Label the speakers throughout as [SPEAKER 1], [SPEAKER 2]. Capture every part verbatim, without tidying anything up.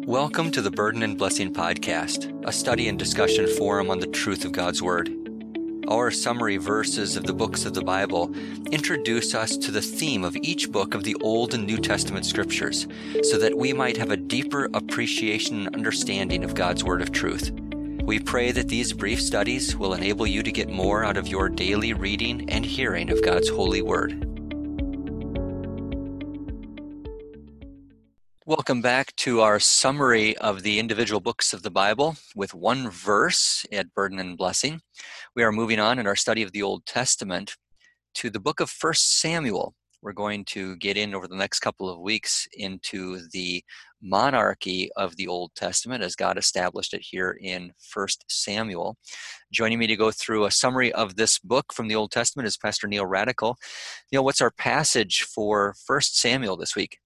[SPEAKER 1] Welcome to the Burden and Blessing Podcast, a study and discussion forum on the truth of God's Word. Our summary verses of the books of the Bible introduce us to the theme of each book of the Old and New Testament Scriptures, so that we might have a deeper appreciation and understanding of God's Word of truth. We pray that these brief studies will enable you to get more out of your daily reading and hearing of God's holy Word. Welcome back to our summary of the individual books of the Bible with one verse at Burden and Blessing. We are moving on in our study of the Old Testament to the book of First Samuel. We're going to get in over the next couple of weeks into the monarchy of the Old Testament as God established it here in First Samuel. Joining me to go through a summary of this book from the Old Testament is Pastor Neil Radical. Neil, what's our passage for First Samuel this week?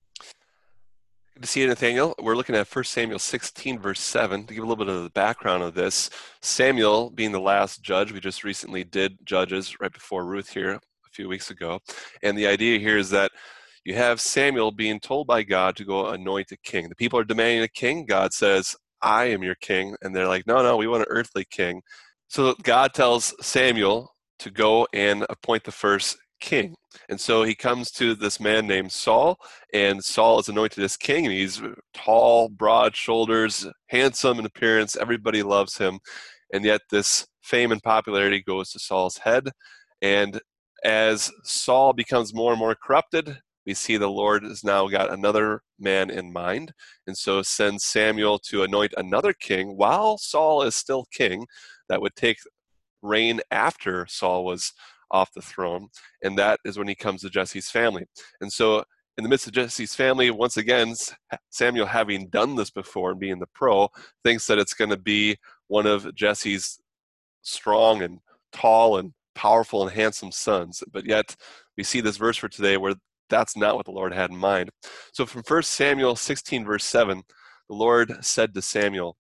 [SPEAKER 2] Good to see you, Nathaniel. We're looking at First Samuel sixteen, verse seven. To give a little bit of the background of this, Samuel being the last judge, we just recently did Judges right before Ruth here a few weeks ago. And the idea here is that you have Samuel being told by God to go anoint a king. The people are demanding a king. God says, I am your king. And they're like, no, no, we want an earthly king. So God tells Samuel to go and appoint the first king. And so he comes to this man named Saul, and Saul is anointed as king, and he's tall, broad shoulders, handsome in appearance. Everybody loves him. And yet this fame and popularity goes to Saul's head. And as Saul becomes more and more corrupted, we see the Lord has now got another man in mind, and so sends Samuel to anoint another king while Saul is still king that would take reign after Saul was off the throne, and that is when he comes to Jesse's family. And so in the midst of Jesse's family, once again, Samuel, having done this before and being the pro, thinks that it's going to be one of Jesse's strong and tall and powerful and handsome sons. But yet we see this verse for today where that's not what the Lord had in mind. So from First Samuel sixteen, verse seven, the Lord said to Samuel,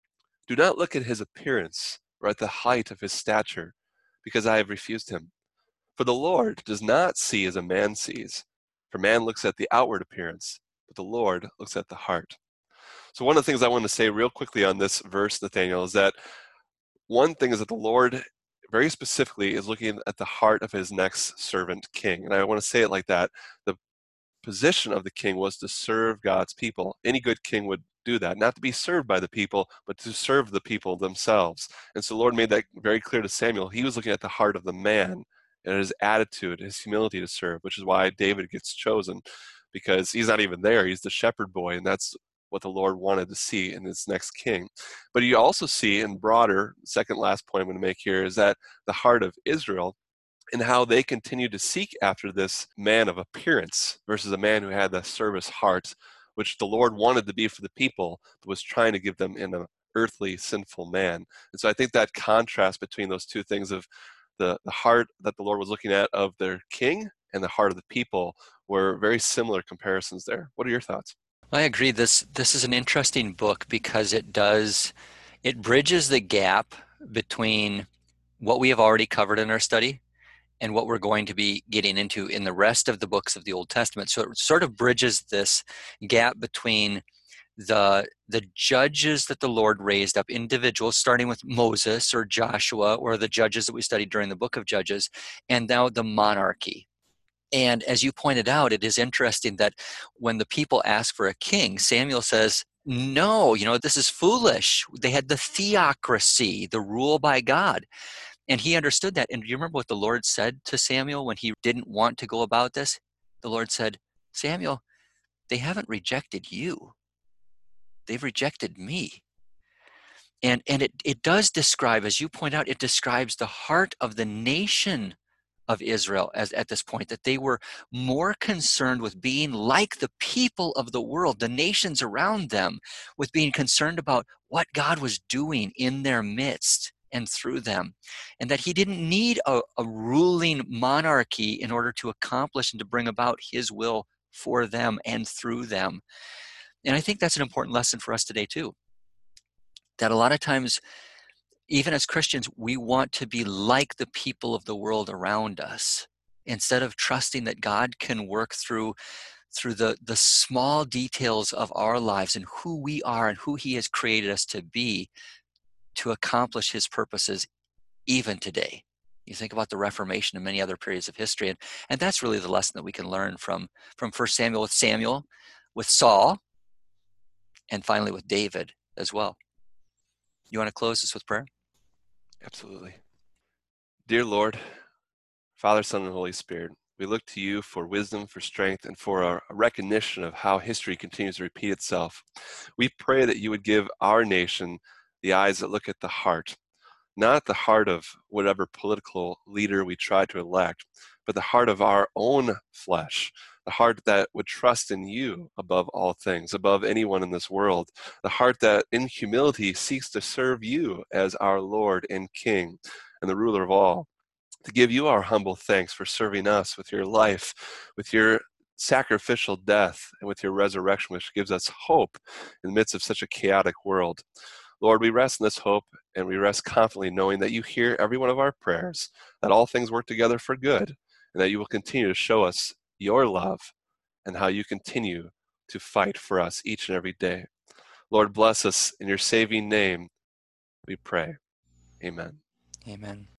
[SPEAKER 2] "Do not look at his appearance or at the height of his stature, because I have refused him. For the Lord does not see as a man sees. For man looks at the outward appearance, but the Lord looks at the heart." So one of the things I want to say real quickly on this verse, Nathaniel, is that one thing is that the Lord very specifically is looking at the heart of his next servant king. And I want to say it like that. The position of the king was to serve God's people. Any good king would do that, not to be served by the people, but to serve the people themselves. And so the Lord made that very clear to Samuel. He was looking at the heart of the man and his attitude, his humility to serve, which is why David gets chosen, because he's not even there. He's the shepherd boy, and that's what the Lord wanted to see in his next king. But you also see in broader, second last point I'm going to make here, is that the heart of Israel and how they continue to seek after this man of appearance versus a man who had the service heart, which the Lord wanted to be for the people, but was trying to give them in an earthly, sinful man. And so I think that contrast between those two things of the, the heart that the Lord was looking at of their king and the heart of the people were very similar comparisons there. What are your thoughts?
[SPEAKER 1] I agree. This this is an interesting book because it does, it bridges the gap between what we have already covered in our study and what we're going to be getting into in the rest of the books of the Old Testament. So it sort of bridges this gap between the the judges that the Lord raised up, individuals starting with Moses or Joshua or the judges that we studied during the book of Judges, and now the monarchy. And as you pointed out, it is interesting that when the people ask for a king, Samuel says, no, you know, this is foolish. They had the theocracy, the rule by God. And he understood that. And do you remember what the Lord said to Samuel when he didn't want to go about this? The Lord said, Samuel, they haven't rejected you. They've rejected me. And and it, it does describe, as you point out, it describes the heart of the nation of Israel as at this point, that they were more concerned with being like the people of the world, the nations around them, with being concerned about what God was doing in their midst and through them, and that he didn't need a, a ruling monarchy in order to accomplish and to bring about his will for them and through them. And I think that's an important lesson for us today too, that a lot of times, even as Christians, we want to be like the people of the world around us instead of trusting that God can work through through the, the small details of our lives and who we are and who he has created us to be to accomplish his purposes even today. You think about the Reformation and many other periods of history, and, and that's really the lesson that we can learn from, from First Samuel with Samuel, with Saul, and finally with David as well. You want to close this with prayer?
[SPEAKER 2] Absolutely. Dear Lord, Father, Son, and Holy Spirit, we look to you for wisdom, for strength, and for a recognition of how history continues to repeat itself. We pray that you would give our nation the eyes that look at the heart, not the heart of whatever political leader we try to elect, but the heart of our own flesh, the heart that would trust in you above all things, above anyone in this world, the heart that in humility seeks to serve you as our Lord and King and the ruler of all, to give you our humble thanks for serving us with your life, with your sacrificial death, and with your resurrection, which gives us hope in the midst of such a chaotic world. Lord, we rest in this hope, and we rest confidently knowing that you hear every one of our prayers, that all things work together for good, and that you will continue to show us your love and how you continue to fight for us each and every day. Lord, bless us in your saving name, we pray. Amen.
[SPEAKER 1] Amen.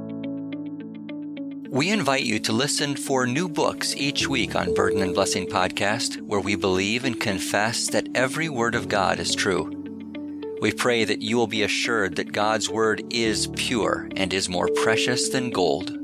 [SPEAKER 1] We invite you to listen for new books each week on Burden and Blessing Podcast, where we believe and confess that every word of God is true. We pray that you will be assured that God's word is pure and is more precious than gold.